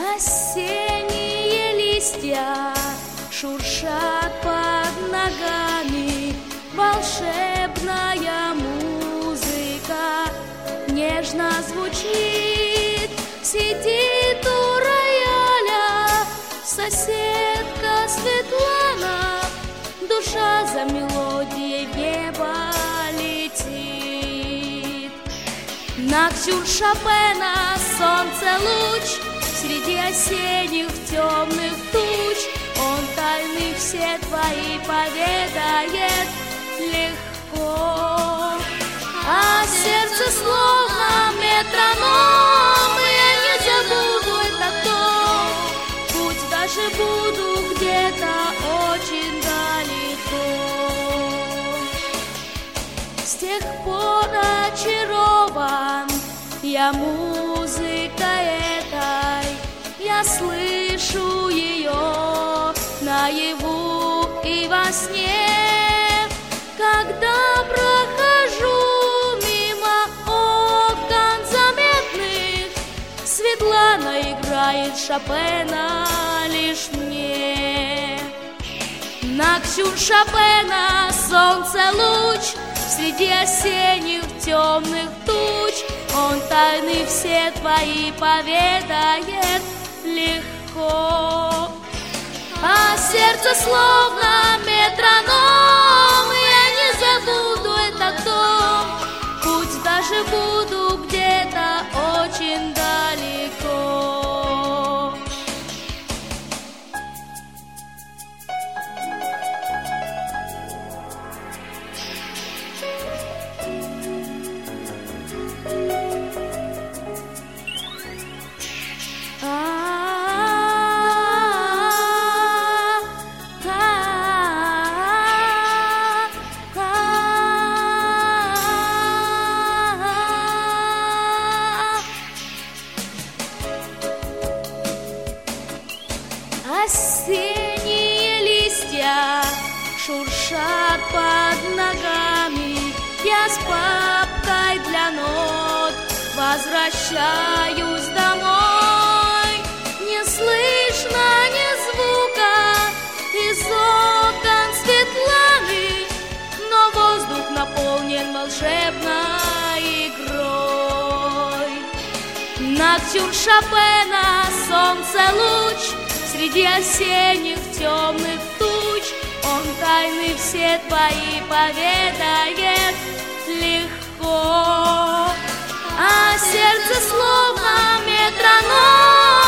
Осенние листья шуршат под ногами, волшебная музыка нежно звучит. Сидит у рояля соседка Светлана, душа за мелодией в небо летит. На Ксюр Шопена солнце луч среди осенних темных туч. Он тайны все твои поведает легко, а сердце словно метроном. Я не забуду это то, путь даже буду где-то очень далеко. С тех пор очарован я музыкой этой, я слышу ее наяву и во сне. Когда прохожу мимо окон заметных, Светлана играет Шопена лишь мне. На Ксюр Шопена солнце луч среди осенних темных туч. Он тайны все твои поведает легко, а сердце словно метроном. Я не забуду это то, путь даже буду где-то очень далеко. Осенние листья шуршат под ногами. Я с папкой для нот возвращаюсь домой. Не слышно ни звука из окон Светланы, но воздух наполнен волшебной игрой. На Ксюр Шопена солнце луч среди осенних темных туч. Он тайны все твои поведает легко, а сердце словно метроном.